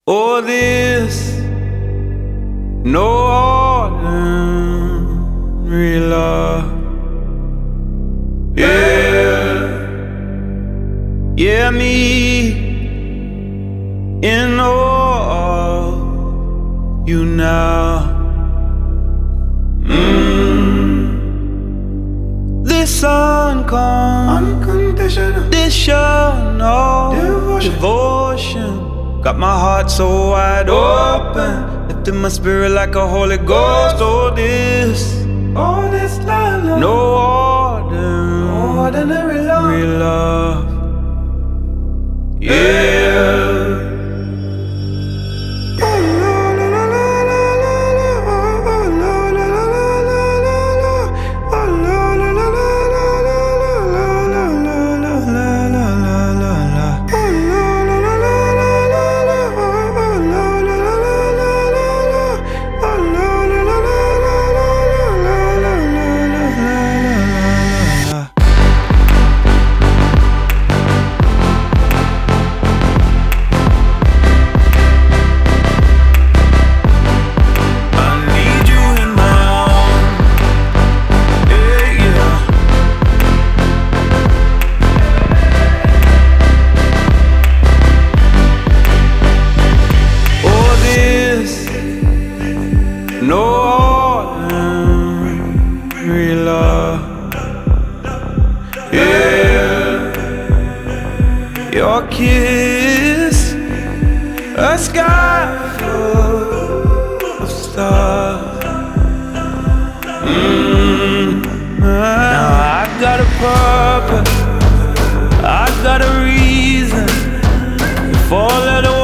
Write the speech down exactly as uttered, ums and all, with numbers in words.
Oh, this no ordinary love. Yeah, yeah, me in awe of you now. Mm. This unconditional devotion. devotion got my heart so wide open, lifting my spirit like a Holy Ghost. Oh, this, oh, this love, love. no ordinary, ordinary love. love. Yeah. No ordinary love. Yeah, your kiss, a sky full of stars. Mm. Now I got a purpose, I got a reason for all of the